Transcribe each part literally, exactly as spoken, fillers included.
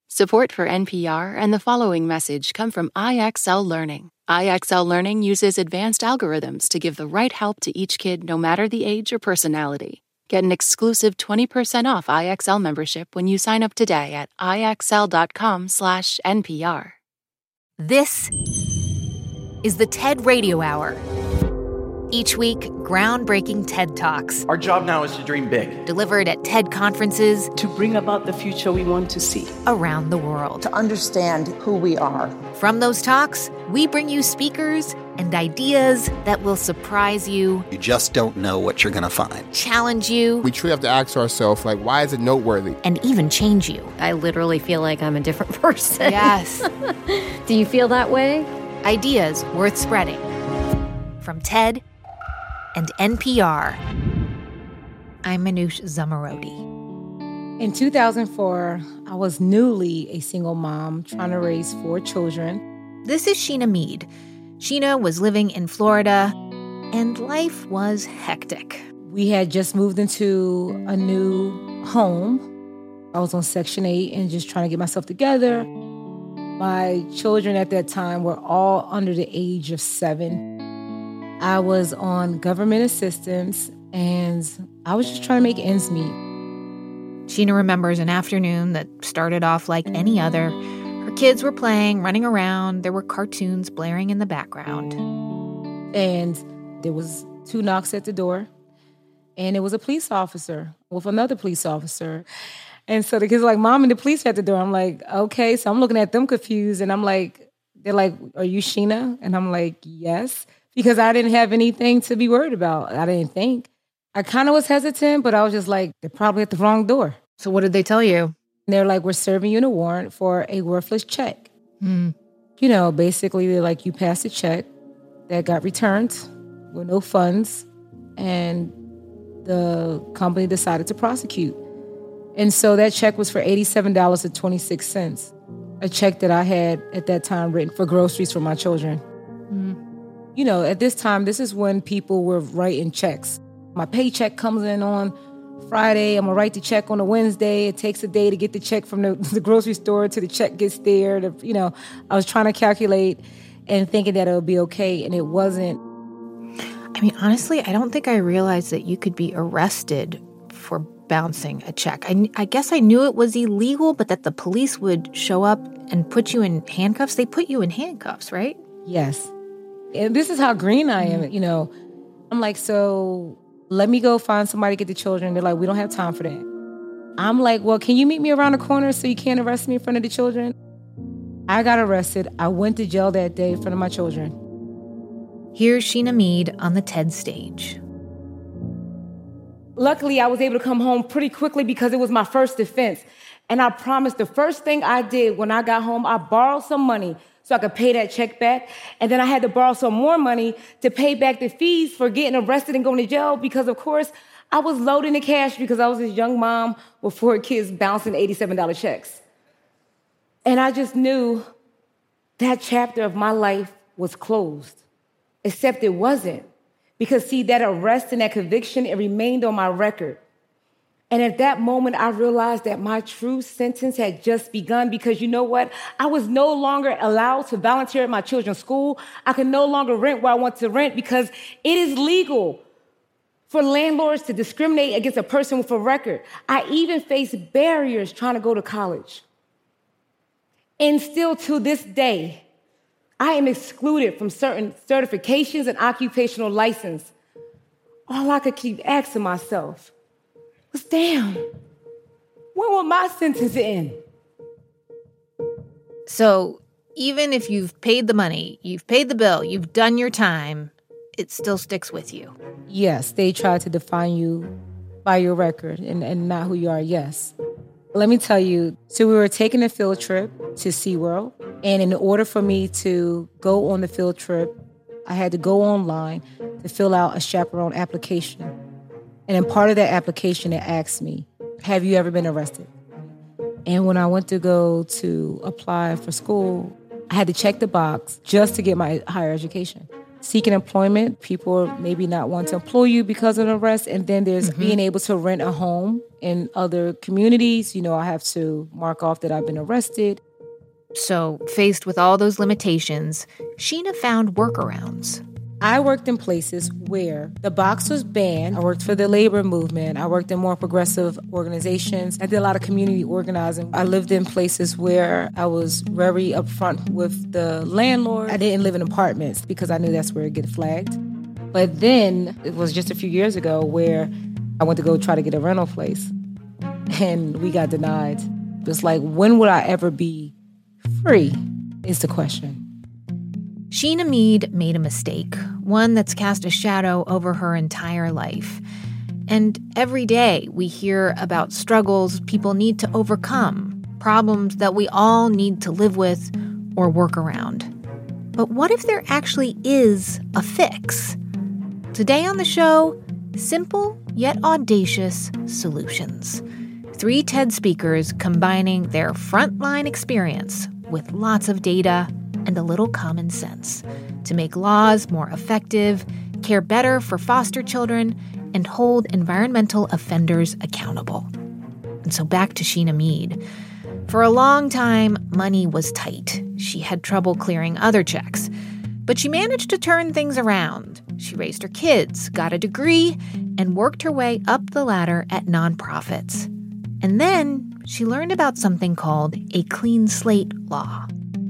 Support for N P R and the following message come from I X L Learning. I X L Learning uses advanced algorithms to give the right help to each kid no matter the age or personality. Get an exclusive twenty percent off I X L membership when you sign up today at ixl.com slash NPR. This is the TED Radio Hour. Each week, groundbreaking TED Talks. Our job now is to dream big. Delivered at TED conferences. To bring about the future we want to see. Around the world. To understand who we are. From those talks, we bring you speakers and ideas that will surprise you. You just don't know what you're going to find. Challenge you. We truly have to ask ourselves, like, why is it noteworthy? And even change you. I literally feel like I'm a different person. Yes. Do you feel that way? Ideas worth spreading. From TED and N P R. I'm Manoush Zomorodi. In two thousand four, I was newly a single mom trying to raise four children. This is Sheena Mead. Sheena was living in Florida, and life was hectic. We had just moved into a new home. I was on Section eight and just trying to get myself together. My children at that time were all under the age of seven. I was on government assistance, and I was just trying to make ends meet. Sheena remembers an afternoon that started off like any other. Her kids were playing, running around. There were cartoons blaring in the background. And there was two knocks at the door, and it was a police officer with another police officer. And so the kids were like, Mom, and the police at the door. I'm like, okay. So I'm looking at them confused, and I'm like, they're like, are you Sheena? And I'm like, yes. Because I didn't have anything to be worried about. I didn't think. I kind of was hesitant, but I was just like, they're probably at the wrong door. So what did they tell you? And they're like, we're serving you a warrant for a worthless check. Hmm. You know, basically, they're like, you passed a check that got returned with no funds, and the company decided to prosecute. And so that check was for eighty-seven dollars and twenty-six cents, a check that I had at that time written for groceries for my children. Hmm. You know, at this time, this is when people were writing checks. My paycheck comes in on Friday. I'm going to write the check on a Wednesday. It takes a day to get the check from the, the grocery store to the check gets there. To, you know, I was trying to calculate and thinking that it would be okay, and it wasn't. I mean, honestly, I don't think I realized that you could be arrested for bouncing a check. I, I guess I knew it was illegal, but that the police would show up and put you in handcuffs. They put you in handcuffs, right? Yes. And this is how green I am, you know. I'm like, so let me go find somebody to get the children. They're like, we don't have time for that. I'm like, well, can you meet me around the corner so you can't arrest me in front of the children? I got arrested. I went to jail that day in front of my children. Here's Sheena Mead on the TED stage. Luckily, I was able to come home pretty quickly because it was my first offense. And I promised the first thing I did when I got home, I borrowed some money so I could pay that check back. And then I had to borrow some more money to pay back the fees for getting arrested and going to jail because, of course, I was loading the cash because I was this young mom with four kids bouncing eighty-seven dollars checks. And I just knew that chapter of my life was closed, except it wasn't. Because, see, that arrest and that conviction, it remained on my record. And at that moment, I realized that my true sentence had just begun because, you know what? I was no longer allowed to volunteer at my children's school. I could no longer rent where I want to rent because it is legal for landlords to discriminate against a person with a record. I even faced barriers trying to go to college. And still to this day, I am excluded from certain certifications and occupational license. All I could keep asking myself was, damn, when will my sentence end? So even if you've paid the money, you've paid the bill, you've done your time, it still sticks with you. Yes, they try to define you by your record and, and not who you are, yes. Let me tell you, so we were taking a field trip to SeaWorld, and in order for me to go on the field trip, I had to go online to fill out a chaperone application. And in part of that application, it asked me, have you ever been arrested? And when I went to go to apply for school, I had to check the box just to get my higher education. seeking employment. People maybe not want to employ you because of an arrest. And then there's mm-hmm. being able to rent a home in other communities. You know, I have to mark off that I've been arrested. So, faced with all those limitations, Sheena found workarounds. I worked in places where the box was banned. I worked for the labor movement. I worked in more progressive organizations. I did a lot of community organizing. I lived in places where I was very upfront with the landlord. I didn't live in apartments because I knew that's where it get flagged. But then it was just a few years ago where I went to go try to get a rental place and we got denied. It's like, when would I ever be free is the question. Sheena Mead made a mistake, one that's cast a shadow over her entire life. And every day we hear about struggles people need to overcome, problems that we all need to live with or work around. But what if there actually is a fix? Today on the show, simple yet audacious solutions. Three TED speakers combining their frontline experience with lots of data and a little common sense to make laws more effective, care better for foster children, and hold environmental offenders accountable. And so back to Sheena Mead. For a long time, money was tight. She had trouble clearing other checks. But she managed to turn things around. She raised her kids, got a degree, and worked her way up the ladder at nonprofits. And then she learned about something called a clean slate law.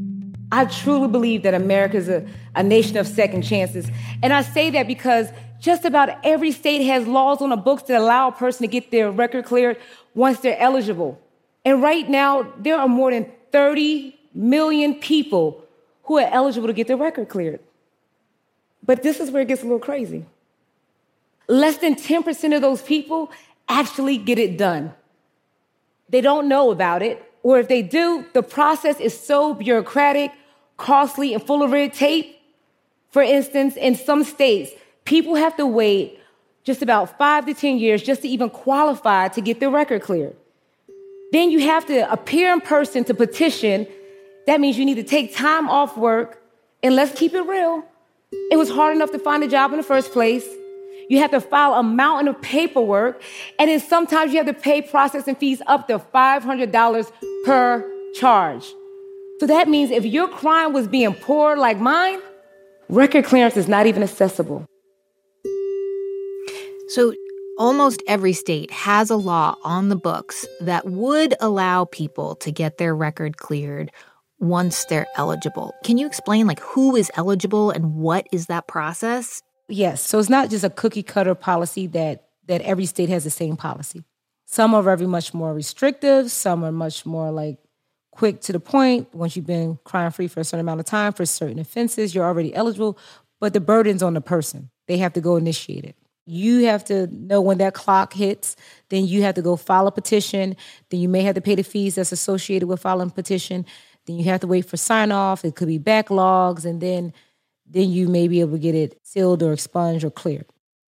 I truly believe that America is a, a nation of second chances. And I say that because just about every state has laws on the books that allow a person to get their record cleared once they're eligible. And right now, there are more than thirty million people who are eligible to get their record cleared. But this is where it gets a little crazy. Less than ten percent of those people actually get it done. They don't know about it. Or if they do, the process is so bureaucratic, costly, and full of red tape. For instance, in some states, people have to wait just about five to ten years just to even qualify to get their record cleared. Then you have to appear in person to petition. That means you need to take time off work. And let's keep it real. It was hard enough to find a job in the first place. You have to file a mountain of paperwork. And then sometimes you have to pay processing fees up to five hundred dollars per charge. So that means if your crime was being poor like mine, record clearance is not even accessible. So almost every state has a law on the books that would allow people to get their record cleared once they're eligible. Can you explain, like, who is eligible and what is that process? Yes. So it's not just a cookie cutter policy that, that every state has the same policy. Some are very much more restrictive. Some are much more like quick to the point. Once you've been crime free for a certain amount of time for certain offenses, you're already eligible. But the burden's on the person. They have to go initiate it. You have to know when that clock hits. Then you have to go file a petition. Then you may have to pay the fees that's associated with filing a petition. Then you have to wait for sign off. It could be backlogs. And then then you may be able to get it sealed or expunged or cleared.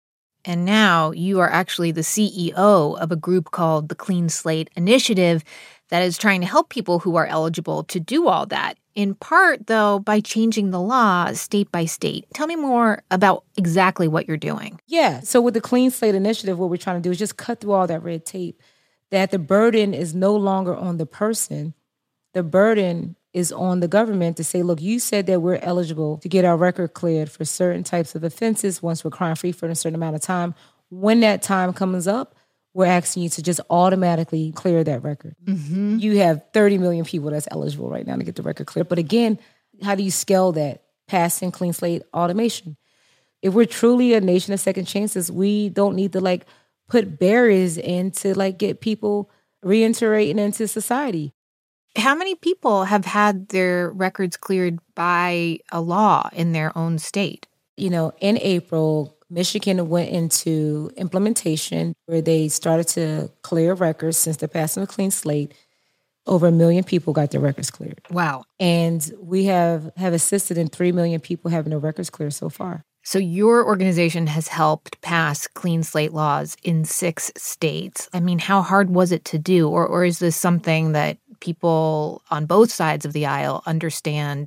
And now you are actually the C E O of a group called the Clean Slate Initiative that is trying to help people who are eligible to do all that, in part, though, by changing the law state by state. Tell me more about exactly what you're doing. Yeah. So with the Clean Slate Initiative, what we're trying to do is just cut through all that red tape, that the burden is no longer on the person. The burden is on the government to say, look, you said that we're eligible to get our record cleared for certain types of offenses once we're crime-free for a certain amount of time. When that time comes up, we're asking you to just automatically clear that record. Mm-hmm. You have thirty million people that's eligible right now to get the record cleared. But again, how do you scale that? Passing clean slate automation. If we're truly a nation of second chances, we don't need to like put barriers in to like get people reintegrating into society. How many people have had their records cleared by a law in their own state? You know, in April, Michigan went into implementation where they started to clear records since the passing of Clean Slate. Over a million people got their records cleared. Wow. And we have, have assisted in three million people having their records cleared so far. So your organization has helped pass clean slate laws in six states. I mean, how hard was it to do? Or, or is this something that people on both sides of the aisle understand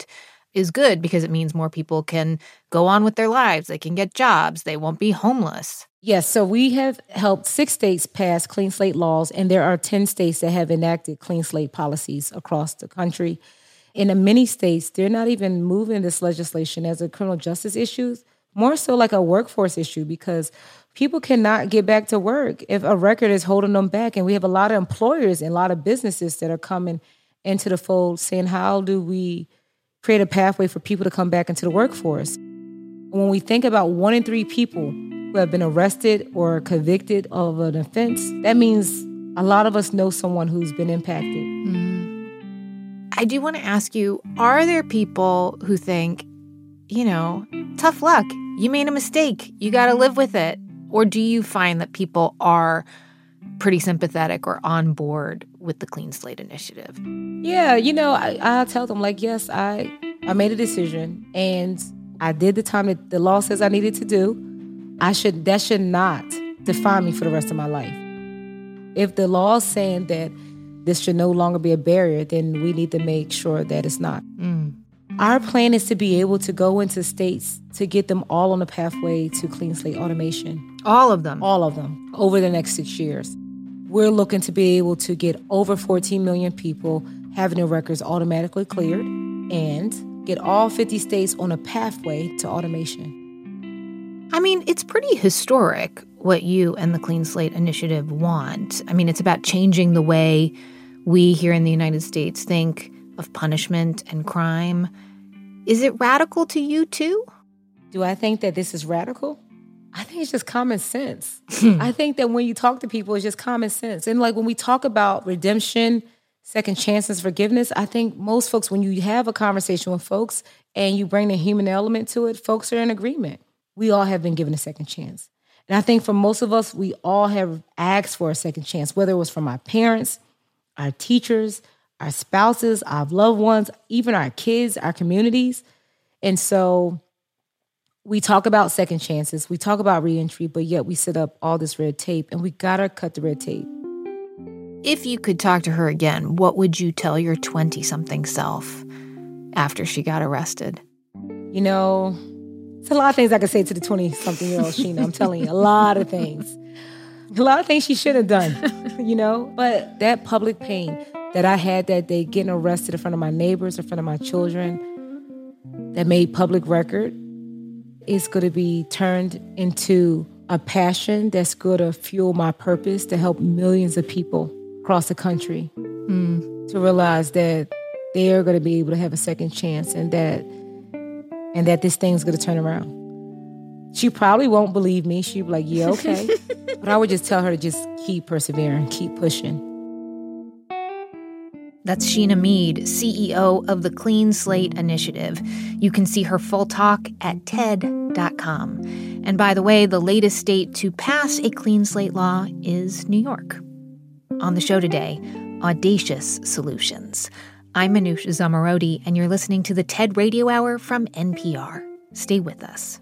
is good because it means more people can go on with their lives. They can get jobs. They won't be homeless. Yes, so we have helped six states pass clean slate laws, and there are ten states that have enacted clean slate policies across the country. In many states, they're not even moving this legislation as a criminal justice issue, more so like a workforce issue, because people cannot get back to work if a record is holding them back. And we have a lot of employers and a lot of businesses that are coming into the fold saying, how do we create a pathway for people to come back into the workforce? When we think about one in three people who have been arrested or convicted of an offense, that means a lot of us know someone who's been impacted. Mm. I do want to ask you, are there people who think, you know, tough luck, you made a mistake, you got to live with it? Or do you find that people are pretty sympathetic or on board with the Clean Slate Initiative? Yeah, you know, I, I tell them, like, yes, I, I made a decision and I did the time that the law says I needed to do. I should that should not define me for the rest of my life. If the law is saying that this should no longer be a barrier, then we need to make sure that it's not. Mm. Our plan is to be able to go into states to get them all on the pathway to clean slate automation. All of them? All of them, over the next six years. We're looking to be able to get over fourteen million people having their records automatically cleared and get all fifty states on a pathway to automation. I mean, it's pretty historic what you and the Clean Slate Initiative want. I mean, it's about changing the way we here in the United States think of punishment and crime. Is it radical to you, too? Do I think that this is radical? I think it's just common sense. I think that when you talk to people, it's just common sense. And like when we talk about redemption, second chances, forgiveness, I think most folks, when you have a conversation with folks and you bring the human element to it, folks are in agreement. We all have been given a second chance. And I think for most of us, we all have asked for a second chance, whether it was from our parents, our teachers, our spouses, our loved ones, even our kids, our communities. And so we talk about second chances, we talk about reentry, but yet we set up all this red tape, and we gotta cut the red tape. If you could talk to her again, what would you tell your twenty-something self after she got arrested? You know, there's a lot of things I could say to the twenty-something-year-old Sheena. I'm telling you, a lot of things. A lot of things she should have done, you know? But that public pain that I had that day, getting arrested in front of my neighbors, in front of my children, that made public record, is going to be turned into a passion that's going to fuel my purpose to help millions of people across the country mm. to realize that they are going to be able to have a second chance and that and that this thing's going to turn around. She probably won't believe me. She'll be like, yeah, okay. But I would just tell her to just keep persevering, keep pushing. That's Sheena Mead, C E O of the Clean Slate Initiative. You can see her full talk at T E D dot com. And by the way, the latest state to pass a clean slate law is New York. On the show today, Audacious Solutions. I'm Manoush Zomorodi, and you're listening to the TED Radio Hour from N P R. Stay with us.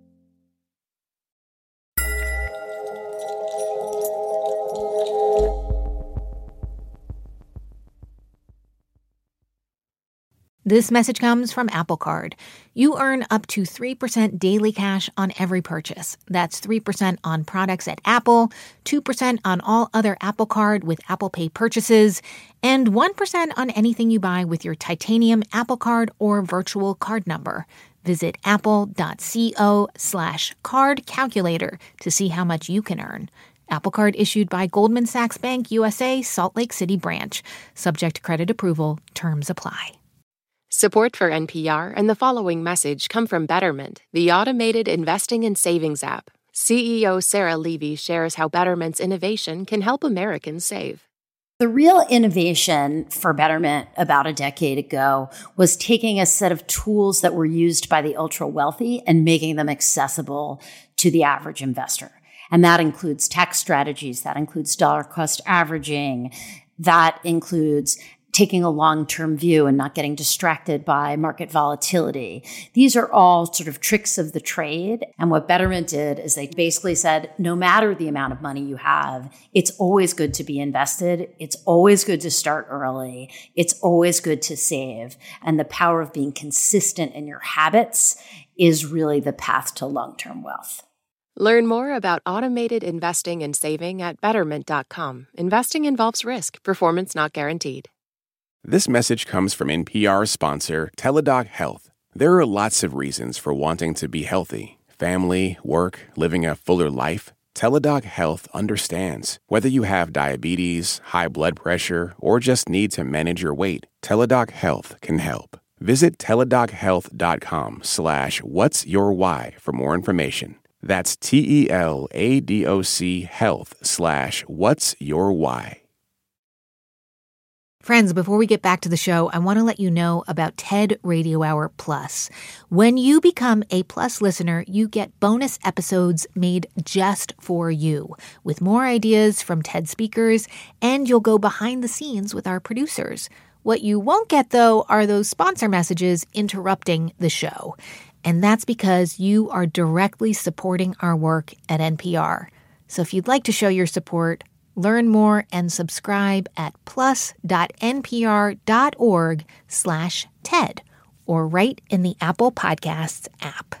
This message comes from Apple Card. You earn up to three percent daily cash on every purchase. That's three percent on products at Apple, two percent on all other Apple Card with Apple Pay purchases, and one percent on anything you buy with your titanium Apple Card or virtual card number. Visit apple.co slash card calculator to see how much you can earn. Apple Card issued by Goldman Sachs Bank U S A, Salt Lake City branch. Subject to credit approval. Terms apply. Support for N P R and the following message come from Betterment, the automated investing and savings app. C E O Sarah Levy shares how Betterment's innovation can help Americans save. The real innovation for Betterment about a decade ago was taking a set of tools that were used by the ultra-wealthy and making them accessible to the average investor. And that includes tax strategies, that includes dollar cost averaging, that includes taking a long-term view and not getting distracted by market volatility. These are all sort of tricks of the trade. And what Betterment did is they basically said, no matter the amount of money you have, it's always good to be invested. It's always good to start early. It's always good to save. And the power of being consistent in your habits is really the path to long-term wealth. Learn more about automated investing and saving at betterment dot com. Investing involves risk. Performance not guaranteed. This message comes from N P R sponsor Teladoc Health. There are lots of reasons for wanting to be healthy. Family, work, living a fuller life. Teladoc Health understands. Whether you have diabetes, high blood pressure, or just need to manage your weight, Teladoc Health can help. Visit teladochealth.com slash what's your why for more information. That's T-E-L-A-D-O-C health slash what's your why. Friends, before we get back to the show, I want to let you know about TED Radio Hour Plus. When you become a Plus listener, you get bonus episodes made just for you, with more ideas from TED speakers, and you'll go behind the scenes with our producers. What you won't get, though, are those sponsor messages interrupting the show. And that's because you are directly supporting our work at N P R. So if you'd like to show your support, learn more and subscribe at plus.npr.org slash TED or right in the Apple Podcasts app.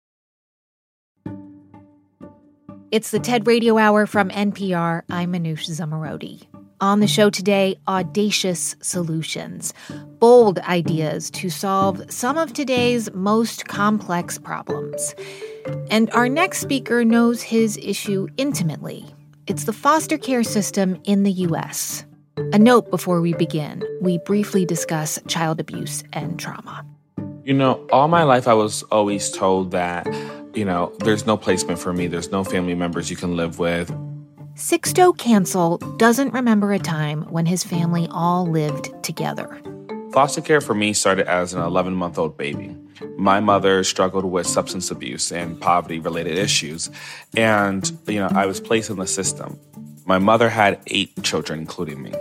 It's the TED Radio Hour from N P R. I'm Manoush Zomorodi. On the show today, audacious solutions, bold ideas to solve some of today's most complex problems. And our next speaker knows his issue intimately. It's the foster care system in the U S. A note before we begin, we briefly discuss child abuse and trauma. You know, all my life I was always told that, you know, there's no placement for me, there's no family members you can live with. Sixto Cancel doesn't remember a time when his family all lived together. Foster care for me started as an eleven-month-old baby. My mother struggled with substance abuse and poverty-related issues, and, you know, I was placed in the system. My mother had eight children, including me.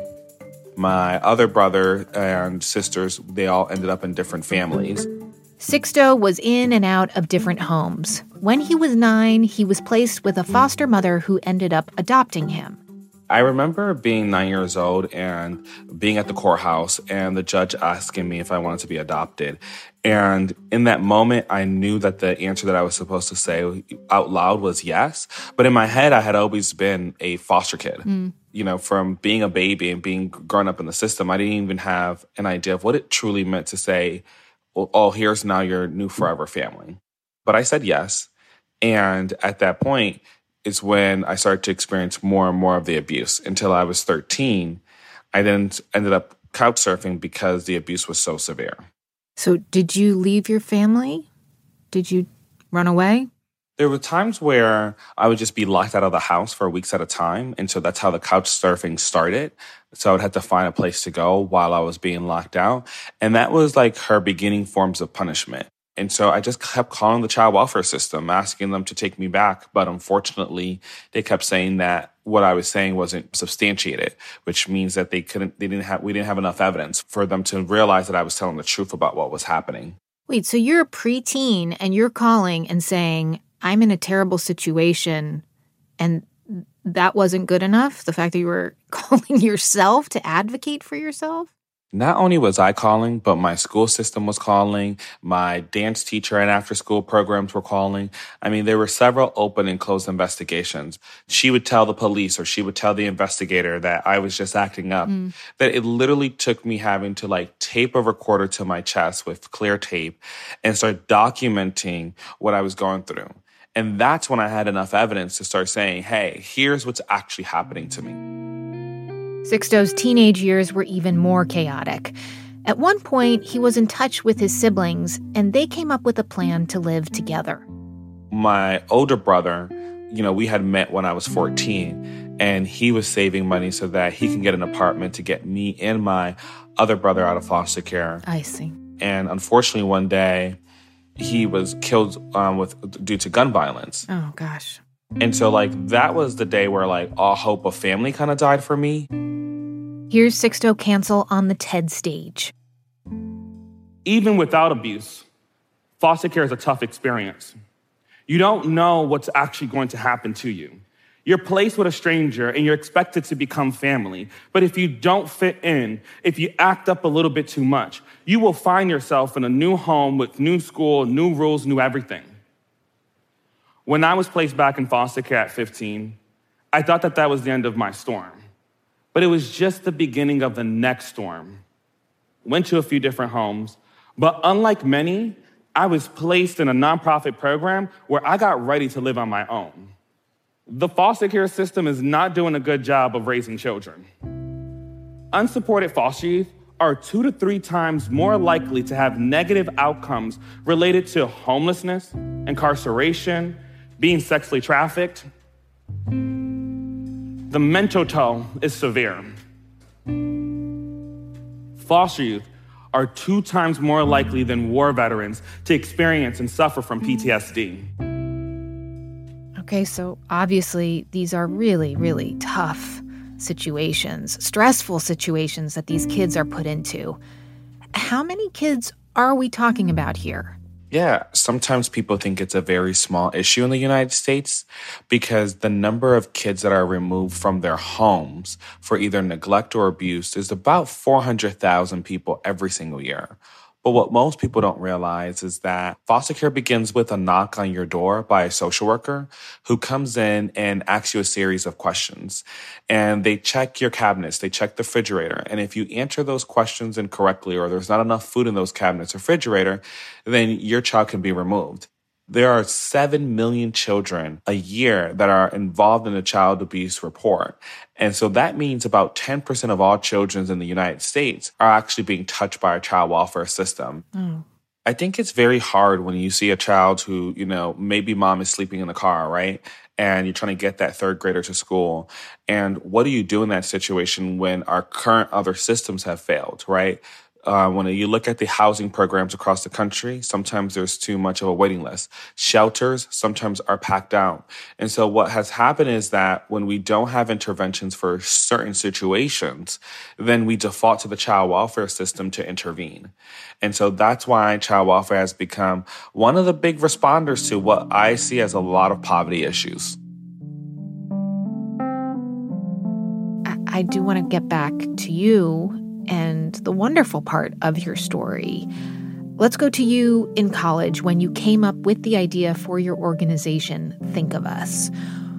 My other brother and sisters, they all ended up in different families. Sixto was in and out of different homes. When he was nine, he was placed with a foster mother who ended up adopting him. I remember being nine years old and being at the courthouse and the judge asking me if I wanted to be adopted. And in that moment, I knew that the answer that I was supposed to say out loud was yes. But in my head, I had always been a foster kid. Mm. You know, from being a baby and being grown up in the system, I didn't even have an idea of what it truly meant to say, oh, here's now your new forever family. But I said yes. And at that point, is when I started to experience more and more of the abuse. Until I was thirteen, I then ended up couch surfing because the abuse was so severe. So did you leave your family? Did you run away? There were times where I would just be locked out of the house for weeks at a time. And so that's how the couch surfing started. So I would have to find a place to go while I was being locked out. And that was like her beginning forms of punishment. And so I just kept calling the child welfare system, asking them to take me back. But unfortunately, they kept saying that what I was saying wasn't substantiated, which means that they couldn't, they didn't have, we didn't have enough evidence for them to realize that I was telling the truth about what was happening. Wait, so you're a preteen and you're calling and saying, I'm in a terrible situation, and that wasn't good enough? The fact that you were calling yourself to advocate for yourself? Not only was I calling, but my school system was calling. My dance teacher and after-school programs were calling. I mean, there were several open and closed investigations. She would tell the police or she would tell the investigator that I was just acting up. Mm. That it literally took me having to like tape a recorder to my chest with clear tape and start documenting what I was going through. And that's when I had enough evidence to start saying, hey, here's what's actually happening to me. Sixto's teenage years were even more chaotic. At one point, he was in touch with his siblings, and they came up with a plan to live together. My older brother, you know, we had met when I was fourteen, and he was saving money so that he can get an apartment to get me and my other brother out of foster care. I see. And unfortunately, one day, he was killed um, with due to gun violence. Oh, gosh. And so, like, that was the day where, like, all hope of family kind of died for me. Here's Sixto Cancel on the TED stage. Even without abuse, foster care is a tough experience. You don't know what's actually going to happen to you. You're placed with a stranger and you're expected to become family. But if you don't fit in, if you act up a little bit too much, you will find yourself in a new home with new school, new rules, new everything. When I was placed back in foster care at fifteen, I thought that that was the end of my storm. But it was just the beginning of the next storm. Went to a few different homes, but unlike many, I was placed in a nonprofit program where I got ready to live on my own. The foster care system is not doing a good job of raising children. Unsupported foster youth are two to three times more likely to have negative outcomes related to homelessness, incarceration, being sexually trafficked. The mental toll is severe. Foster youth are two times more likely than war veterans to experience and suffer from P T S D. Okay, so obviously these are really, really tough situations, stressful situations that these kids are put into. How many kids are we talking about here? Yeah, sometimes people think it's a very small issue in the United States because the number of kids that are removed from their homes for either neglect or abuse is about four hundred thousand people every single year. But what most people don't realize is that foster care begins with a knock on your door by a social worker who comes in and asks you a series of questions. And they check your cabinets, they check the refrigerator. And if you answer those questions incorrectly or there's not enough food in those cabinets or refrigerator, then your child can be removed. There are seven million children a year that are involved in a child abuse report. And so that means about ten percent of all children in the United States are actually being touched by a child welfare system. Mm. I think it's very hard when you see a child who, you know, maybe mom is sleeping in the car, right? And you're trying to get that third grader to school. And what do you do in that situation when our current other systems have failed, right? Uh, when you look at the housing programs across the country, sometimes there's too much of a waiting list. Shelters sometimes are packed out. And so what has happened is that when we don't have interventions for certain situations, then we default to the child welfare system to intervene. And so that's why child welfare has become one of the big responders to what I see as a lot of poverty issues. I, I do want to get back to you and the wonderful part of your story. Let's go to you in college when you came up with the idea for your organization, Think of Us.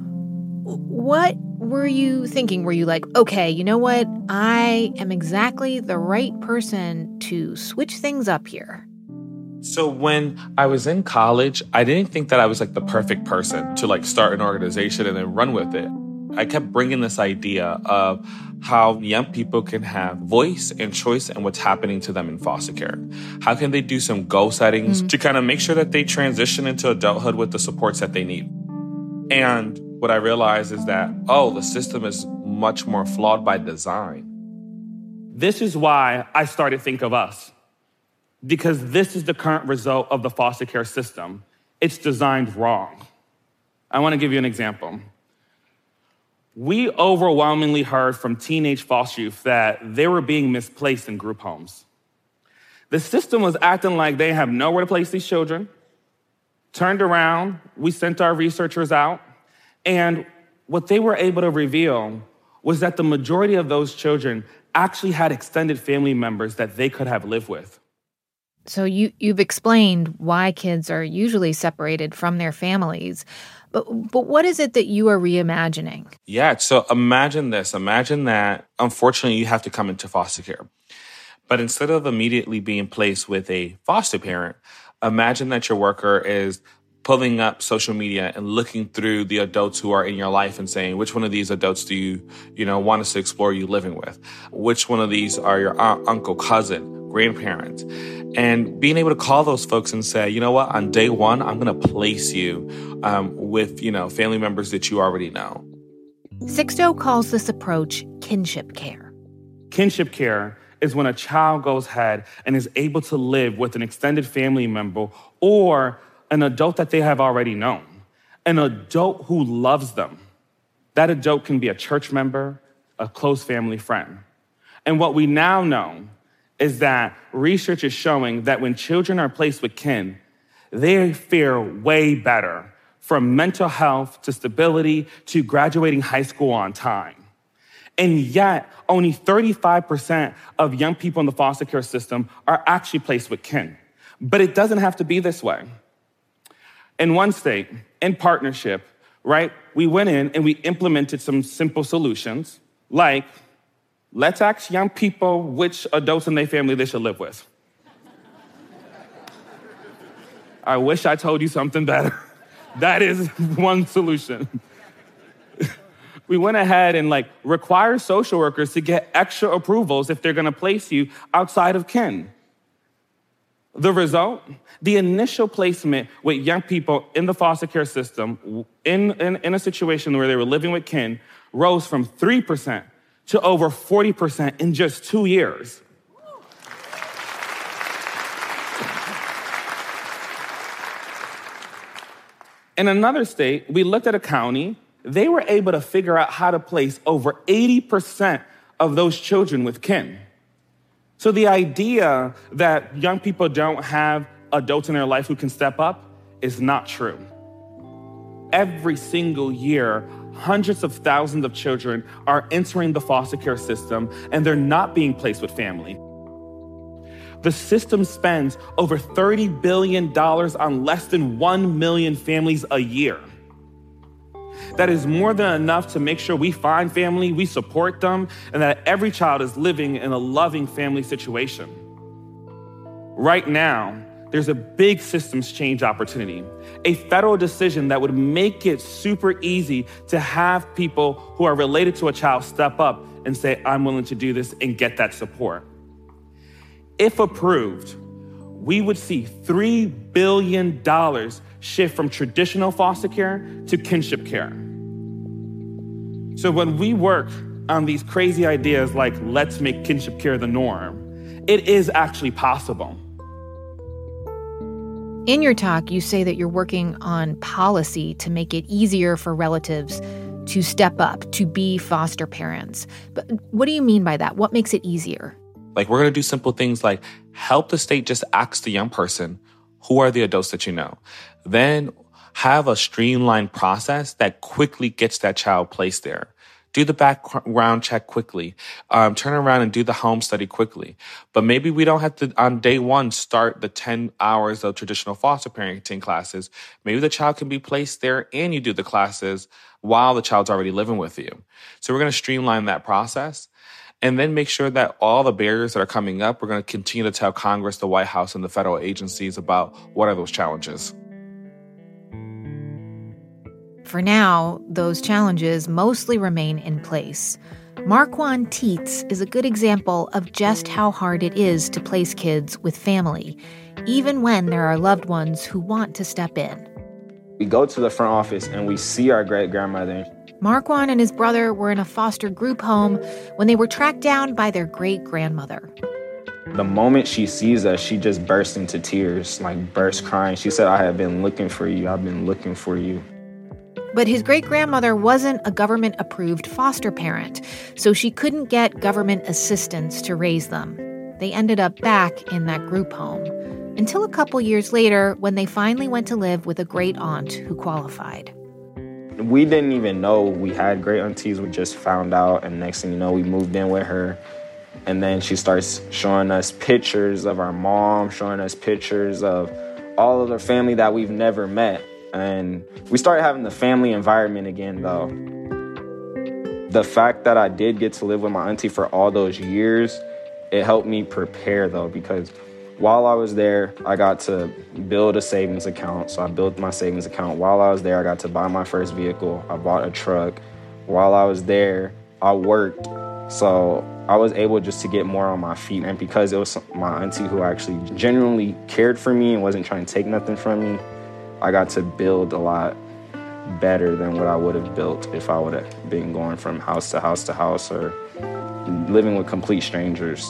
What were you thinking? Were you like, okay, you know what? I am exactly the right person to switch things up here. So when I was in college, I didn't think that I was like the perfect person to like start an organization and then run with it. I kept bringing this idea of how young people can have voice and choice in what's happening to them in foster care. How can they do some goal settings mm. to kind of make sure that they transition into adulthood with the supports that they need? And what I realized is that, oh, the system is much more flawed by design. This is why I started Think of Us, because this is the current result of the foster care system. It's designed wrong. I want to give you an example. We overwhelmingly heard from teenage foster youth that they were being misplaced in group homes. The system was acting like they have nowhere to place these children. Turned around, we sent our researchers out, and what they were able to reveal was that the majority of those children actually had extended family members that they could have lived with. So you, you've explained why kids are usually separated from their families. But but what is it that you are reimagining? Yeah, so imagine this. Imagine that, unfortunately, you have to come into foster care. But instead of immediately being placed with a foster parent, imagine that your worker is pulling up social media and looking through the adults who are in your life and saying, which one of these adults do you, you know, want us to explore you living with? Which one of these are your aunt, uncle, cousin, grandparents? And being able to call those folks and say, you know what, on day one, I'm going to place you um, with, you know, family members that you already know. Sixto calls this approach kinship care. Kinship care is when a child goes ahead and is able to live with an extended family member or an adult that they have already known, an adult who loves them. That adult can be a church member, a close family friend. And what we now know is that research is showing that when children are placed with kin, they fare way better, from mental health to stability to graduating high school on time. And yet, only thirty-five percent of young people in the foster care system are actually placed with kin. But it doesn't have to be this way. In one state, in partnership, right, we went in and we implemented some simple solutions, like, let's ask young people which adults in their family they should live with. I wish I told you something better. That is one solution. We went ahead and like require social workers to get extra approvals if they're gonna place you outside of kin. The result, the initial placement with young people in the foster care system in, in, in a situation where they were living with kin rose from three percent to over forty percent in just two years. In another state, we looked at a county. They were able to figure out how to place over eighty percent of those children with kin. So the idea that young people don't have adults in their life who can step up is not true. Every single year, hundreds of thousands of children are entering the foster care system, and they're not being placed with family. The system spends over thirty billion dollars on less than one million families a year. That is more than enough to make sure we find family, we support them, and that every child is living in a loving family situation. Right now, there's a big systems change opportunity, a federal decision that would make it super easy to have people who are related to a child step up and say, I'm willing to do this and get that support. If approved, we would see three billion dollars shift from traditional foster care to kinship care. So when we work on these crazy ideas like let's make kinship care the norm, it is actually possible. In your talk, you say that you're working on policy to make it easier for relatives to step up, to be foster parents. But what do you mean by that? What makes it easier? Like, we're going to do simple things like help the state just ask the young person, who are the adults that you know? Then have a streamlined process that quickly gets that child placed there. Do the background check quickly. Um, turn around and do the home study quickly. But maybe we don't have to, on day one, start the ten hours of traditional foster parenting classes. Maybe the child can be placed there and you do the classes while the child's already living with you. So we're going to streamline that process. And then make sure that all the barriers that are coming up, we're going to continue to tell Congress, the White House, and the federal agencies about what are those challenges. For now, those challenges mostly remain in place. Marquand Teets is a good example of just how hard it is to place kids with family, even when there are loved ones who want to step in. We go to the front office and we see our great-grandmother. Marquand and his brother were in a foster group home when they were tracked down by their great-grandmother. The moment she sees us, she just bursts into tears, like bursts crying. She said, I have been looking for you. I've been looking for you. But his great-grandmother wasn't a government-approved foster parent, so she couldn't get government assistance to raise them. They ended up back in that group home, until a couple years later when they finally went to live with a great-aunt who qualified. We didn't even know we had great aunties. We just found out, and next thing you know, we moved in with her. And then she starts showing us pictures of our mom, showing us pictures of all of the family that we've never met. And we started having the family environment again, though. The fact that I did get to live with my auntie for all those years, it helped me prepare, though, because while I was there, I got to build a savings account. So I built my savings account. While I was there, I got to buy my first vehicle. I bought a truck. While I was there, I worked. So I was able just to get more on my feet. And because it was my auntie who actually genuinely cared for me and wasn't trying to take nothing from me, I got to build a lot better than what I would have built if I would have been going from house to house to house or living with complete strangers.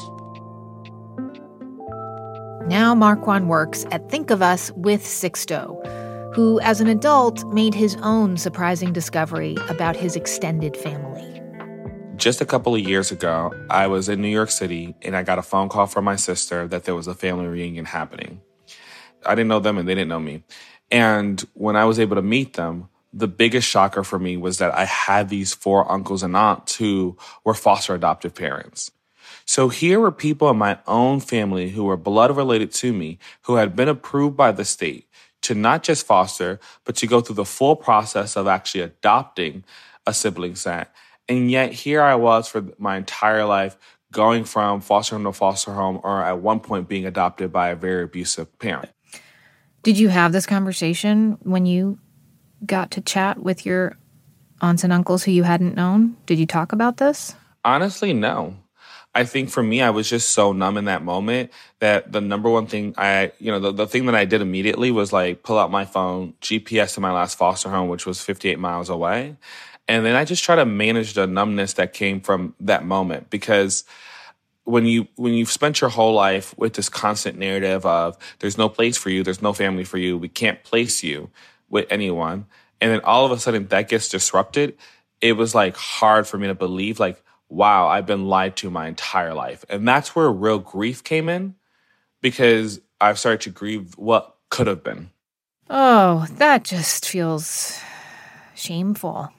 Now Marquand works at Think of Us with Sixto, who as an adult made his own surprising discovery about his extended family. Just a couple of years ago, I was in New York City and I got a phone call from my sister that there was a family reunion happening. I didn't know them and they didn't know me. And when I was able to meet them, the biggest shocker for me was that I had these four uncles and aunts who were foster adoptive parents. So here were people in my own family who were blood related to me, who had been approved by the state to not just foster, but to go through the full process of actually adopting a sibling set. And yet here I was for my entire life going from foster home to foster home, or at one point being adopted by a very abusive parent. Did you have this conversation when you got to chat with your aunts and uncles who you hadn't known? Did you talk about this? Honestly, no. I think for me, I was just so numb in that moment that the number one thing I, you know, the, the thing that I did immediately was like pull out my phone, G P S to my last foster home, which was fifty-eight miles away. And then I just try to manage the numbness that came from that moment, because when you when you've spent your whole life with this constant narrative of there's no place for you, there's no family for you, we can't place you with anyone, and then all of a sudden that gets disrupted, it was like hard for me to believe, like, wow, I've been lied to my entire life. And that's where real grief came in, because I've started to grieve what could have been. Oh, that just feels shameful.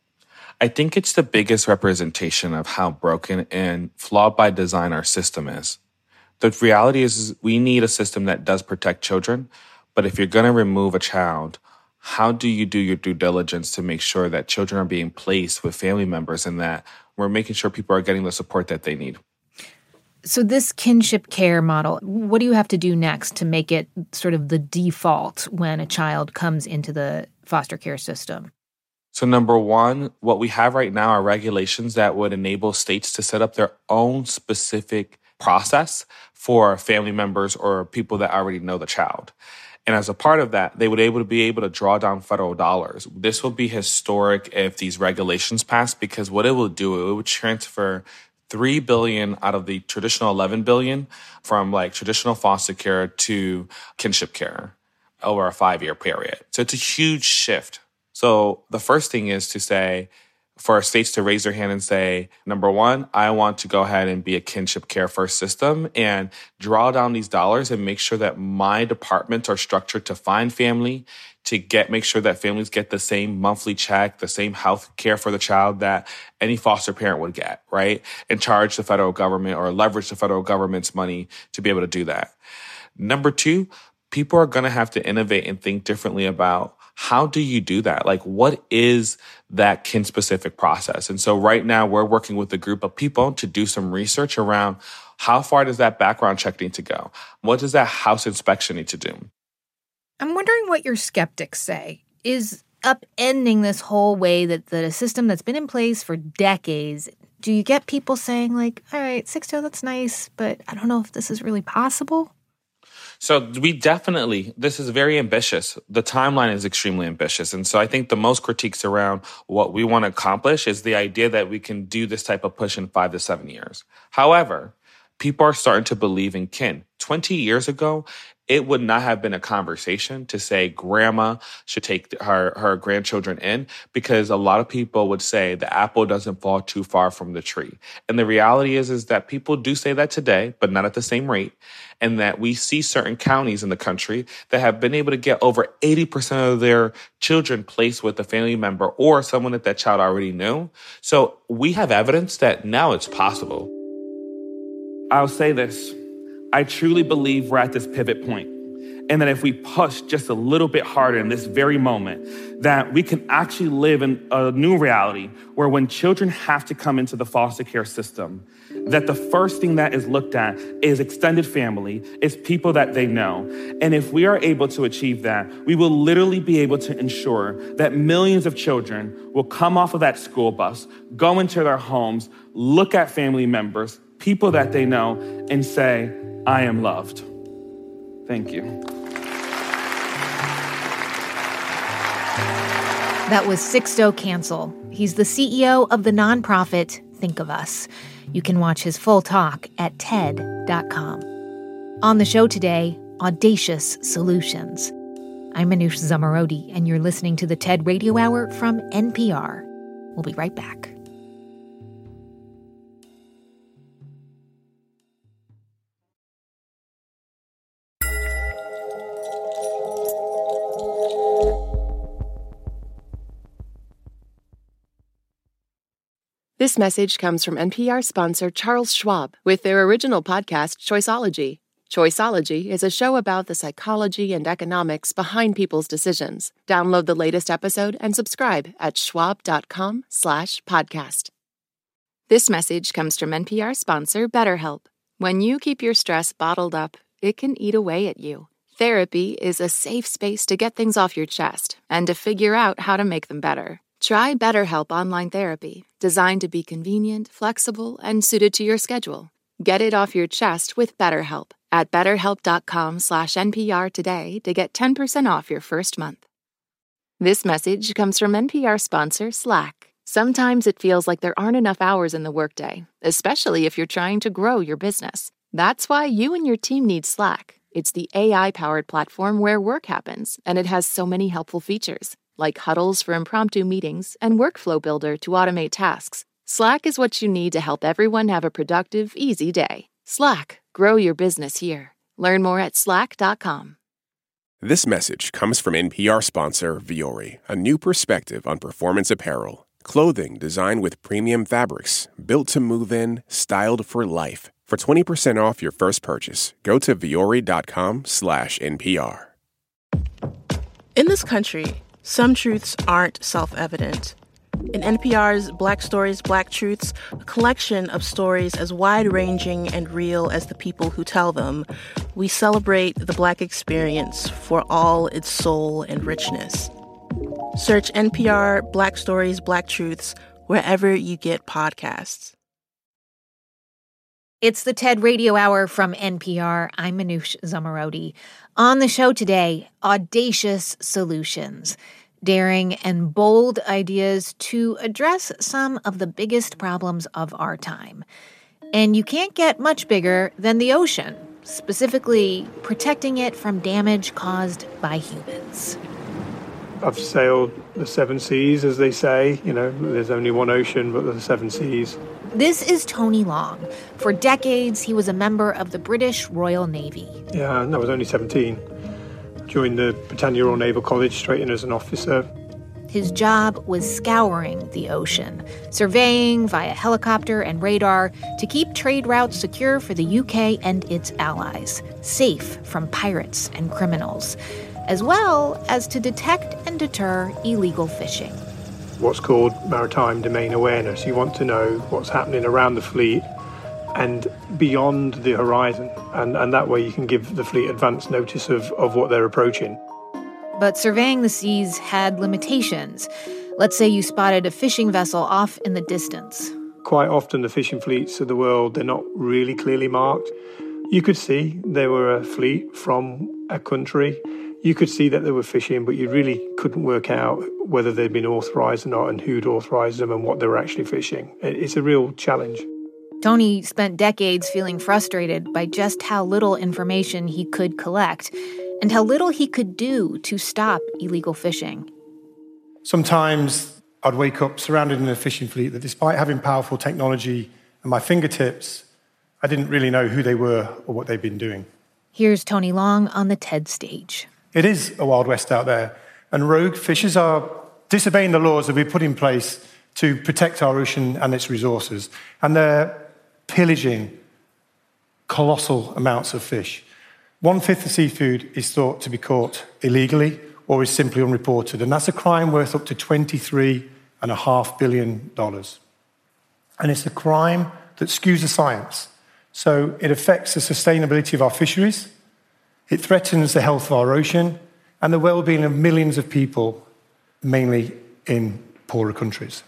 I think it's the biggest representation of how broken and flawed by design our system is. The reality is, is we need a system that does protect children, but if you're going to remove a child, how do you do your due diligence to make sure that children are being placed with family members and that we're making sure people are getting the support that they need? So this kinship care model, what do you have to do next to make it sort of the default when a child comes into the foster care system? So number one, what we have right now are regulations that would enable states to set up their own specific process for family members or people that already know the child. And as a part of that, they would able to be able to draw down federal dollars. This will be historic if these regulations pass, because what it will do, it would transfer three billion dollars out of the traditional eleven billion dollars from like traditional foster care to kinship care over a five-year period. So it's a huge shift. So the first thing is to say, for states to raise their hand and say, number one, I want to go ahead and be a kinship care first system and draw down these dollars and make sure that my departments are structured to find family, to get make sure that families get the same monthly check, the same health care for the child that any foster parent would get, right? And charge the federal government or leverage the federal government's money to be able to do that. Number two, people are going to have to innovate and think differently about how do you do that? Like, what is that kin-specific process? And so right now we're working with a group of people to do some research around how far does that background check need to go? What does that house inspection need to do? I'm wondering what your skeptics say. Is upending this whole way that the system that's been in place for decades, do you get people saying like, all right, Sixto, that's nice, but I don't know if this is really possible? So we definitely, this is very ambitious. The timeline is extremely ambitious. And so I think the most critiques around what we want to accomplish is the idea that we can do this type of push in five to seven years. However, people are starting to believe in kin. twenty years ago, it would not have been a conversation to say grandma should take her, her grandchildren in, because a lot of people would say the apple doesn't fall too far from the tree. And the reality is, is that people do say that today, but not at the same rate. And that we see certain counties in the country that have been able to get over eighty percent of their children placed with a family member or someone that that child already knew. So we have evidence that now it's possible. I'll say this. I truly believe we're at this pivot point, and that if we push just a little bit harder in this very moment, that we can actually live in a new reality where when children have to come into the foster care system, that the first thing that is looked at is extended family, is people that they know. And if we are able to achieve that, we will literally be able to ensure that millions of children will come off of that school bus, go into their homes, look at family members, people that they know, and say, I am loved. Thank you. That was Sixto Cancel. He's the C E O of the nonprofit Think of Us. You can watch his full talk at T E D dot com. On the show today, Audacious Solutions. I'm Manoush Zomorodi, and you're listening to the TED Radio Hour from N P R. We'll be right back. This message comes from N P R sponsor Charles Schwab with their original podcast, Choiceology. Choiceology is a show about the psychology and economics behind people's decisions. Download the latest episode and subscribe at schwab.com slash podcast. This message comes from N P R sponsor BetterHelp. When you keep your stress bottled up, it can eat away at you. Therapy is a safe space to get things off your chest and to figure out how to make them better. Try BetterHelp Online Therapy, designed to be convenient, flexible, and suited to your schedule. Get it off your chest with BetterHelp at betterhelp.com slash NPR today to get ten percent off your first month. This message comes from N P R sponsor Slack. Sometimes it feels like there aren't enough hours in the workday, especially if you're trying to grow your business. That's why you and your team need Slack. It's the A I-powered platform where work happens, and it has so many helpful features, like huddles for impromptu meetings and Workflow Builder to automate tasks. Slack is what you need to help everyone have a productive, easy day. Slack, grow your business here. Learn more at slack dot com. This message comes from N P R sponsor Vuori, a new perspective on performance apparel. Clothing designed with premium fabrics, built to move in, styled for life. For twenty percent off your first purchase, go to vuori.com slash NPR. In this country, some truths aren't self-evident. In N P R's Black Stories, Black Truths, a collection of stories as wide-ranging and real as the people who tell them, we celebrate the Black experience for all its soul and richness. Search N P R Black Stories, Black Truths wherever you get podcasts. It's the TED Radio Hour from N P R. I'm Manoush Zomorodi. On the show today, audacious solutions. Daring and bold ideas to address some of the biggest problems of our time. And you can't get much bigger than the ocean, specifically protecting it from damage caused by humans. I've sailed the seven seas, as they say. You know, there's only one ocean, but there's seven seas. This is Tony Long. For decades, he was a member of the British Royal Navy. Yeah, and I was only seventeen. Joined the Britannia Royal Naval College straight in as an officer. His job was scouring the ocean, surveying via helicopter and radar to keep trade routes secure for the U K and its allies, safe from pirates and criminals, as well as to detect and deter illegal fishing. What's called maritime domain awareness. You want to know what's happening around the fleet and beyond the horizon, and, and that way you can give the fleet advance notice of, of what they're approaching. But surveying the seas had limitations. Let's say you spotted a fishing vessel off in the distance. Quite often the fishing fleets of the world, they're not really clearly marked. You could see they were a fleet from a country. You could see that they were fishing, but you really couldn't work out whether they'd been authorised or not and who'd authorised them and what they were actually fishing. It's a real challenge. Tony spent decades feeling frustrated by just how little information he could collect and how little he could do to stop illegal fishing. Sometimes I'd wake up surrounded in a fishing fleet that, despite having powerful technology at my fingertips, I didn't really know who they were or what they'd been doing. Here's Tony Long on the TED stage. It is a Wild West out there, and rogue fishers are disobeying the laws that we put in place to protect our ocean and its resources, and they're pillaging colossal amounts of fish. One-fifth of seafood is thought to be caught illegally or is simply unreported, and that's a crime worth up to twenty-three point five billion dollars. And it's a crime that skews the science. So it affects the sustainability of our fisheries, it threatens the health of our ocean, and the well-being of millions of people, mainly in poorer countries.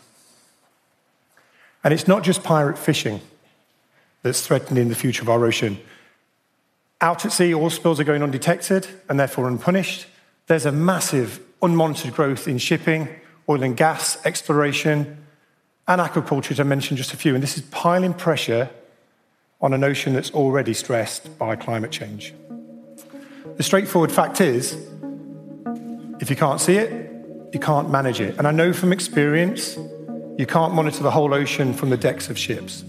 And it's not just pirate fishing that's threatening the future of our ocean. Out at sea, oil spills are going undetected and therefore unpunished. There's a massive unmonitored growth in shipping, oil and gas exploration, and aquaculture, as I mentioned just a few. And this is piling pressure on an ocean that's already stressed by climate change. The straightforward fact is, if you can't see it, you can't manage it. And I know from experience, you can't monitor the whole ocean from the decks of ships.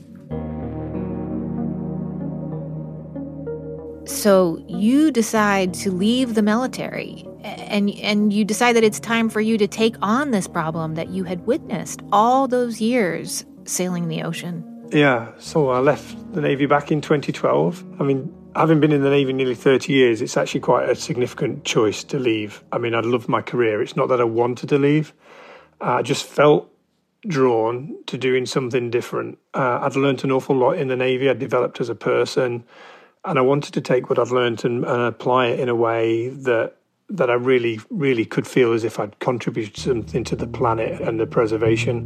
So you decide to leave the military, and and you decide that it's time for you to take on this problem that you had witnessed all those years sailing the ocean? Yeah, so I left the Navy back in twenty twelve. I mean, having been in the Navy nearly thirty years, it's actually quite a significant choice to leave. I mean, I loved my career. It's not that I wanted to leave. I just felt drawn to doing something different. Uh, I'd learned an awful lot in the Navy. I'd developed as a person. And I wanted to take what I'd learned and, and apply it in a way that that I really, really could feel as if I'd contributed something to the planet and the preservation.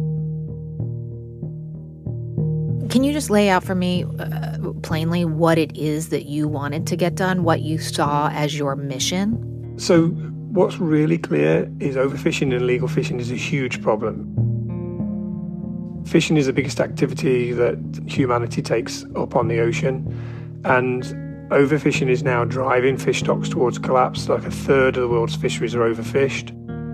Can you just lay out for me uh, plainly what it is that you wanted to get done, what you saw as your mission? So what's really clear is overfishing and illegal fishing is a huge problem. Fishing is the biggest activity that humanity takes up on the ocean, and overfishing is now driving fish stocks towards collapse. Like a third of the world's fisheries are overfished.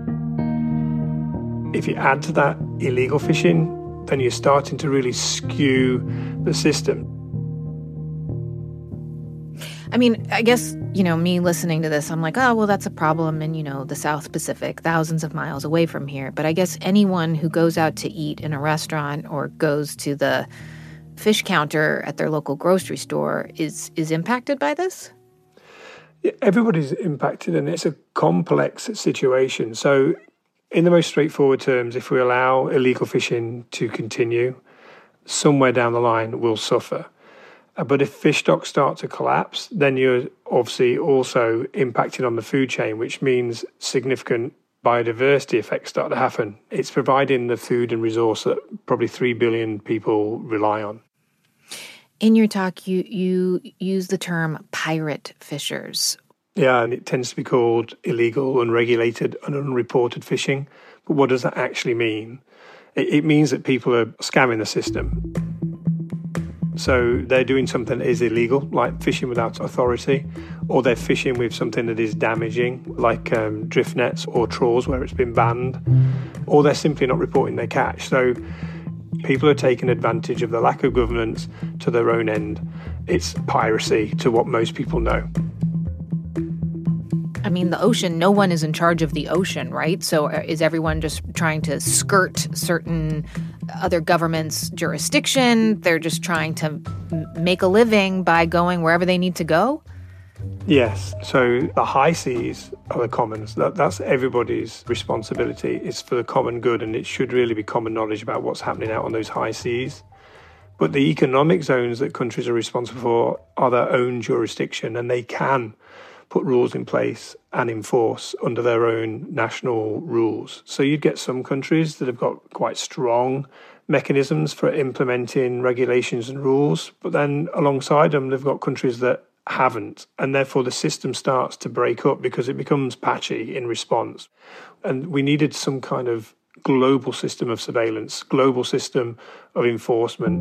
If you add to that illegal fishing, then you're starting to really skew the system. I mean, I guess, you know, me listening to this, I'm like, oh, well, that's a problem in, you know, the South Pacific, thousands of miles away from here. But I guess anyone who goes out to eat in a restaurant or goes to the fish counter at their local grocery store is is impacted by this? Yeah, everybody's impacted, and it's a complex situation. So in the most straightforward terms, if we allow illegal fishing to continue, somewhere down the line we'll suffer. Uh, but if fish stocks start to collapse, then you're obviously also impacting on the food chain, which means significant biodiversity effects start to happen. It's providing the food and resource that probably three billion people rely on. In your talk, you, you use the term pirate fishers. Yeah, and it tends to be called illegal, unregulated, and unreported fishing. But what does that actually mean? It, it means that people are scamming the system. So they're doing something that is illegal, like fishing without authority, or they're fishing with something that is damaging, like um, drift nets or trawls where it's been banned, or they're simply not reporting their catch. So people are taking advantage of the lack of governance to their own end. It's piracy to what most people know. I mean, the ocean, no one is in charge of the ocean, right? So is everyone just trying to skirt certain other governments' jurisdiction? They're just trying to m- make a living by going wherever they need to go? Yes. So the high seas are the commons. That, that's everybody's responsibility. It's for the common good, and it should really be common knowledge about what's happening out on those high seas. But the economic zones that countries are responsible for are their own jurisdiction, and they can put rules in place and enforce under their own national rules. So you'd get some countries that have got quite strong mechanisms for implementing regulations and rules, but then alongside them, they've got countries that haven't, and therefore the system starts to break up because it becomes patchy in response. And we needed some kind of global system of surveillance, global system of enforcement.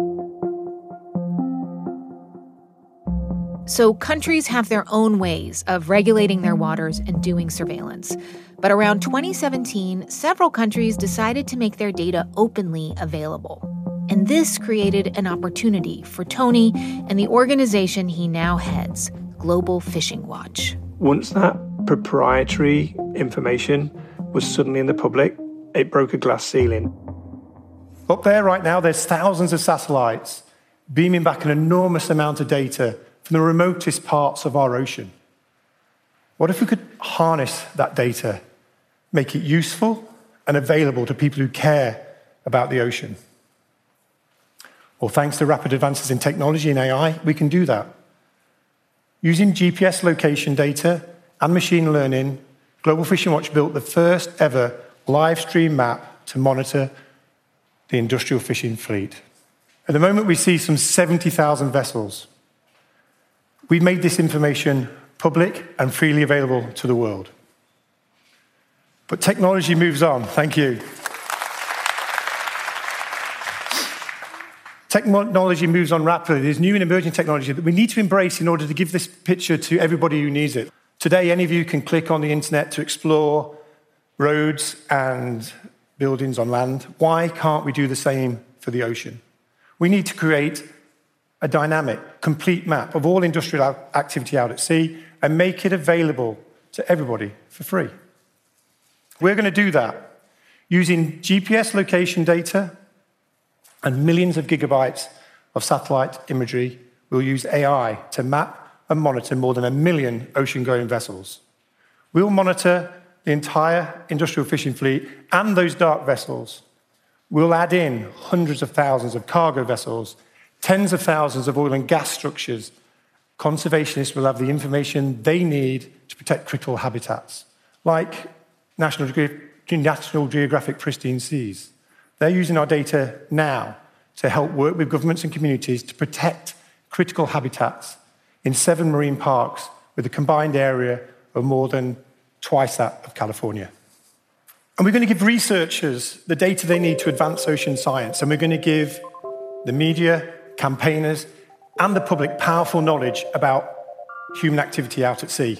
So countries have their own ways of regulating their waters and doing surveillance. But around twenty seventeen, several countries decided to make their data openly available. And this created an opportunity for Tony and the organization he now heads, Global Fishing Watch. Once that proprietary information was suddenly in the public, it broke a glass ceiling. Up there right now, there's thousands of satellites beaming back an enormous amount of data from the remotest parts of our ocean. What if we could harness that data, make it useful and available to people who care about the ocean? Well, thanks to rapid advances in technology and A I, we can do that. Using G P S location data and machine learning, Global Fishing Watch built the first ever live stream map to monitor the industrial fishing fleet. At the moment, we see some seventy thousand vessels. We've made this information public and freely available to the world. But technology moves on. Thank you. Technology moves on rapidly. There's new and emerging technology that we need to embrace in order to give this picture to everybody who needs it. Today, any of you can click on the internet to explore roads and buildings on land. Why can't we do the same for the ocean? We need to create a dynamic, complete map of all industrial activity out at sea and make it available to everybody for free. We're going to do that using G P S location data, And millions of gigabytes of satellite imagery will use A I to map and monitor more than a million ocean-going vessels. We'll monitor the entire industrial fishing fleet and those dark vessels. We'll add in hundreds of thousands of cargo vessels, tens of thousands of oil and gas structures. Conservationists will have the information they need to protect critical habitats, like National, Ge- National Geographic Pristine Seas. They're using our data now to help work with governments and communities to protect critical habitats in seven marine parks with a combined area of more than twice that of California. And we're going to give researchers the data they need to advance ocean science, and we're going to give the media, campaigners, and the public powerful knowledge about human activity out at sea.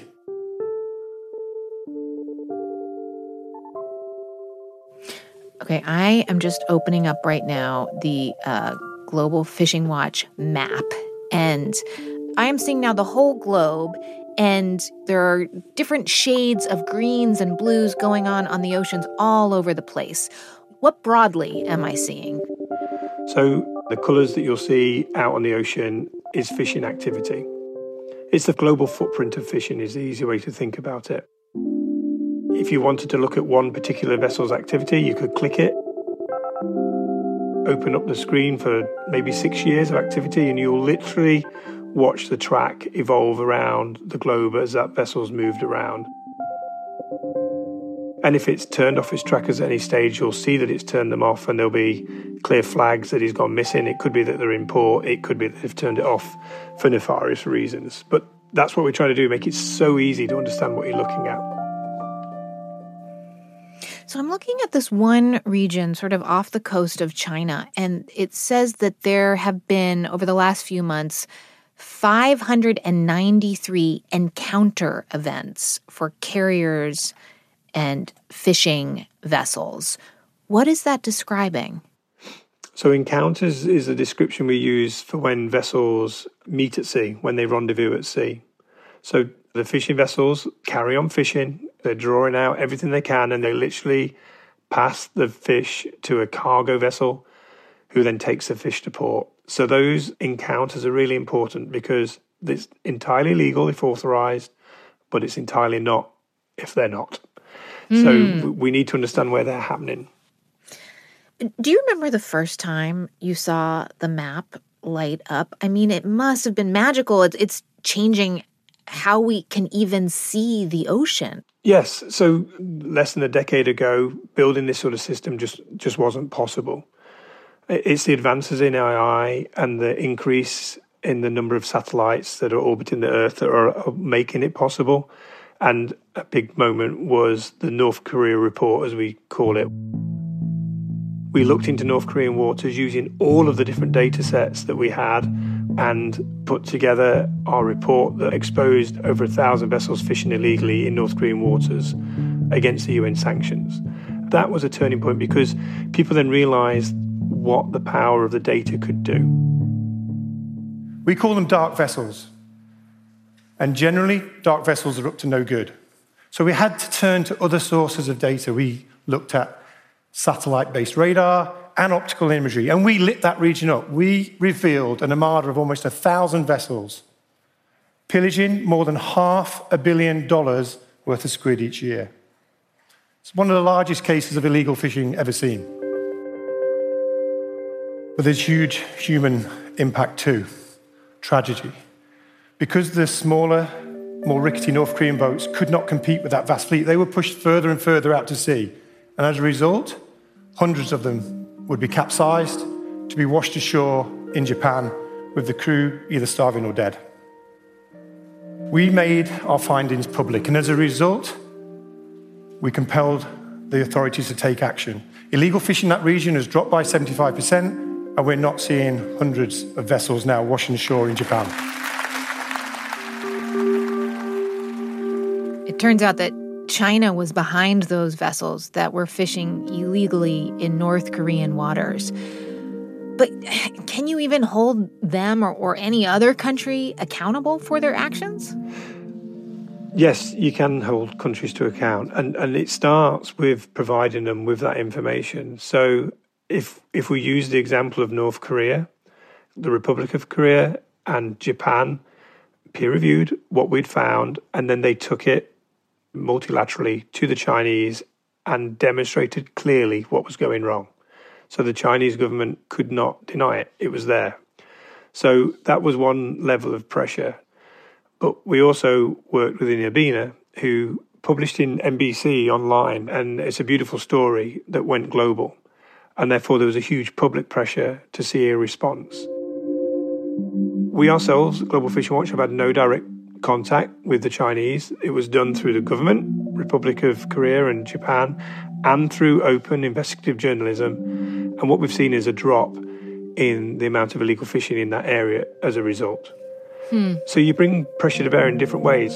Okay, I am just opening up right now the uh, Global Fishing Watch map, and I am seeing now the whole globe, and there are different shades of greens and blues going on on the oceans all over the place. What broadly am I seeing? So the colours that you'll see out on the ocean is fishing activity. It's the global footprint of fishing is the easy way to think about it. If you wanted to look at one particular vessel's activity, you could click it, open up the screen for maybe six years of activity, and you'll literally watch the track evolve around the globe as that vessel's moved around. And if it's turned off its trackers at any stage, you'll see that it's turned them off, and there'll be clear flags that he's gone missing. It could be that they're in port. It could be that they've turned it off for nefarious reasons. But that's what we're trying to do, make it so easy to understand what you're looking at. So I'm looking at this one region sort of off the coast of China, and it says that there have been, over the last few months, five hundred ninety-three encounter events for carriers and fishing vessels. What is that describing? So encounters is the description we use for when vessels meet at sea, when they rendezvous at sea. So the fishing vessels carry on fishing, they're drawing out everything they can, and they literally pass the fish to a cargo vessel who then takes the fish to port. So those encounters are really important because it's entirely legal if authorized, but it's entirely not if they're not. Mm. So we need to understand where they're happening. Do you remember the first time you saw the map light up? I mean, it must have been magical. It's, it's changing how we can even see the ocean. Yes. So less than a decade ago, building this sort of system just, just wasn't possible. It's the advances in A I and the increase in the number of satellites that are orbiting the Earth that are making it possible. And a big moment was the North Korea report, as we call it. We looked into North Korean waters using all of the different data sets that we had and put together our report that exposed over a thousand vessels fishing illegally in North Korean waters against the U N sanctions. That was a turning point because people then realized what the power of the data could do. We call them dark vessels. And generally, dark vessels are up to no good. So we had to turn to other sources of data. We looked at satellite-based radar and optical imagery, and we lit that region up. We revealed an armada of almost a thousand vessels, pillaging more than half a billion dollars worth of squid each year. It's one of the largest cases of illegal fishing ever seen. But there's huge human impact too, tragedy. Because the smaller, more rickety North Korean boats could not compete with that vast fleet, they were pushed further and further out to sea. And as a result, hundreds of them would be capsized to be washed ashore in Japan with the crew either starving or dead. We made our findings public, and as a result, we compelled the authorities to take action. Illegal fishing in that region has dropped by seventy-five percent, and we're not seeing hundreds of vessels now washing ashore in Japan. It turns out that China was behind those vessels that were fishing illegally in North Korean waters. But can you even hold them or, or any other country accountable for their actions? Yes, you can hold countries to account. And, and it starts with providing them with that information. So if if we use the example of North Korea, the Republic of Korea and Japan peer-reviewed what we'd found, and then they took it multilaterally to the Chinese and demonstrated clearly what was going wrong. So the Chinese government could not deny it. It was there. So that was one level of pressure. But we also worked with Inabina, who published in N B C online, and it's a beautiful story that went global. And therefore there was a huge public pressure to see a response. We ourselves, Global Fishing Watch, have had no direct contact with the Chinese. It was done through the government, Republic of Korea and Japan, and through open investigative journalism. And what we've seen is a drop in the amount of illegal fishing in that area as a result. Hmm. So you bring pressure to bear in different ways.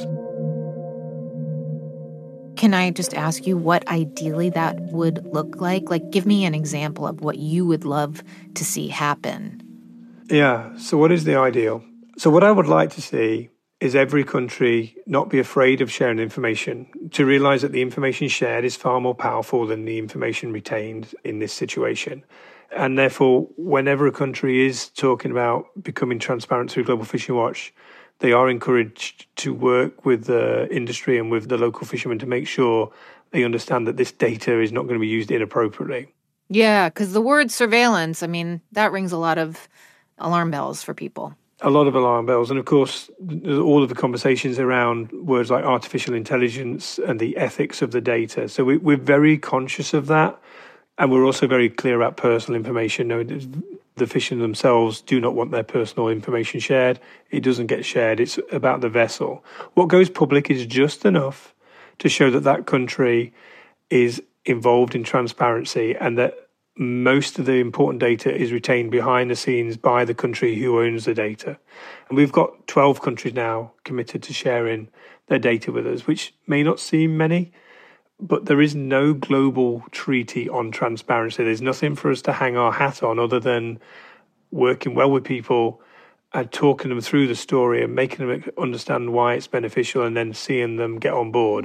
Can I just ask you what ideally that would look like? Like, give me an example of what you would love to see happen. Yeah, so what is the ideal? So what I would like to see is every country not be afraid of sharing information, to realise that the information shared is far more powerful than the information retained in this situation. And therefore, whenever a country is talking about becoming transparent through Global Fishing Watch, they are encouraged to work with the industry and with the local fishermen to make sure they understand that this data is not going to be used inappropriately. Yeah, because the word surveillance, I mean, that rings a lot of alarm bells for people. A lot of alarm bells. And of course, all of the conversations around words like artificial intelligence and the ethics of the data. So we, we're very conscious of that. And we're also very clear about personal information. No, the fishermen themselves do not want their personal information shared. It doesn't get shared. It's about the vessel. What goes public is just enough to show that that country is involved in transparency and that most of the important data is retained behind the scenes by the country who owns the data. And we've got twelve countries now committed to sharing their data with us, which may not seem many, but there is no global treaty on transparency. There's nothing for us to hang our hat on other than working well with people and talking them through the story and making them understand why it's beneficial and then seeing them get on board.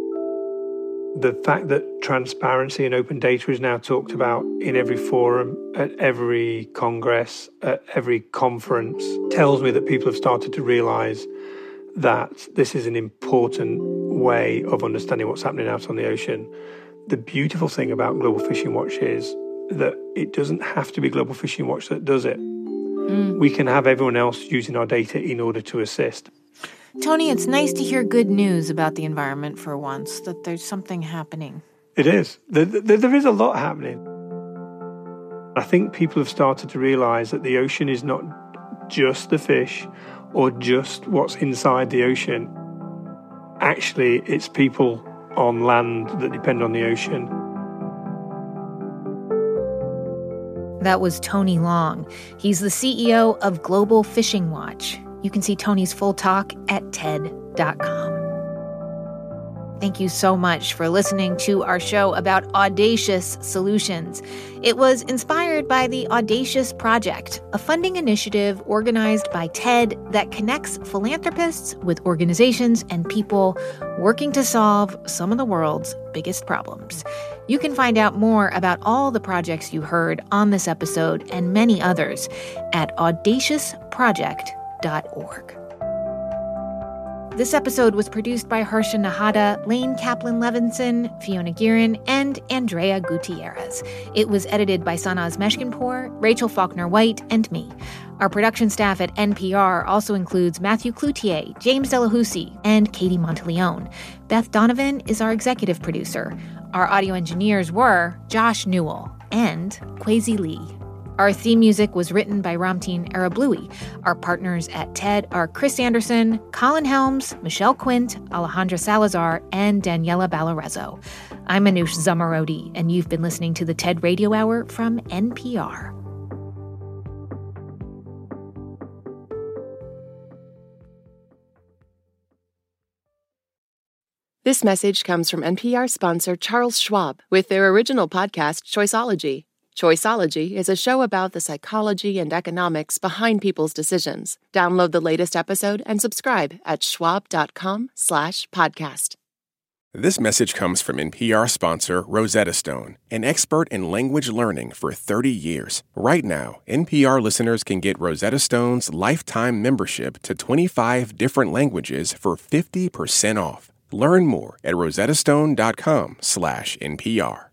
The fact that transparency and open data is now talked about in every forum, at every congress, at every conference, tells me that people have started to realise that this is an important way of understanding what's happening out on the ocean. The beautiful thing about Global Fishing Watch is that it doesn't have to be Global Fishing Watch that does it. Mm. We can have everyone else using our data in order to assist. Tony, it's nice to hear good news about the environment for once, that there's something happening. It is. There, there, there is a lot happening. I think people have started to realise that the ocean is not just the fish or just what's inside the ocean. Actually, it's people on land that depend on the ocean. That was Tony Long. He's the C E O of Global Fishing Watch. You can see Tony's full talk at T E D dot com. Thank you so much for listening to our show about audacious solutions. It was inspired by the Audacious Project, a funding initiative organized by T E D that connects philanthropists with organizations and people working to solve some of the world's biggest problems. You can find out more about all the projects you heard on this episode and many others at audacious project dot org. This episode was produced by Harsha Nahata, Lane Kaplan-Levinson, Fiona Guerin, and Andrea Gutierrez. It was edited by Sanaz Meshkinpour, Rachel Faulkner-White, and me. Our production staff at N P R also includes Matthew Cloutier, James Delahousie, and Katie Monteleone. Beth Donovan is our executive producer. Our audio engineers were Josh Newell and Kwesi Lee. Our theme music was written by Ramtin Arablouei. Our partners at T E D are Chris Anderson, Colin Helms, Michelle Quint, Alejandra Salazar, and Daniela Ballarezo. I'm Manoush Zomorodi, and you've been listening to the T E D Radio Hour from N P R. This message comes from N P R sponsor Charles Schwab with their original podcast, Choiceology. Choiceology is a show about the psychology and economics behind people's decisions. Download the latest episode and subscribe at schwab dot com slash podcast. This message comes from N P R sponsor Rosetta Stone, an expert in language learning for thirty years. Right now, N P R listeners can get Rosetta Stone's lifetime membership to twenty-five different languages for fifty percent off. Learn more at rosettastone.com slash NPR.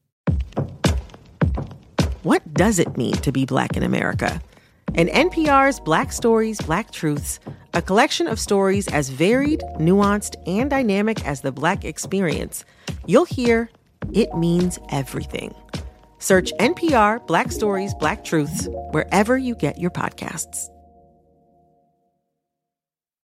What does it mean to be Black in America? In N P R's Black Stories, Black Truths, a collection of stories as varied, nuanced, and dynamic as the Black experience, you'll hear it means everything. Search N P R Black Stories, Black Truths wherever you get your podcasts.